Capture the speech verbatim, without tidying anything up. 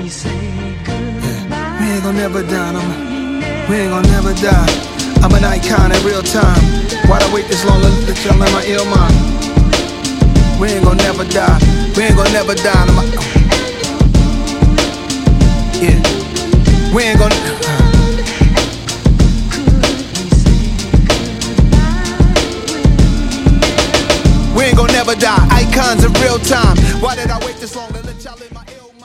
Yeah. We ain't gon' never die, no more. We ain't gon' never die. I'm an icon in real time. Why'd I wait this long to let y'all in my ill mind? We ain't gon' never die. We ain't gon' never die, no more. Yeah. We ain't gon' uh. We ain't gon' never die. Icons in real time. Why did I wait this long to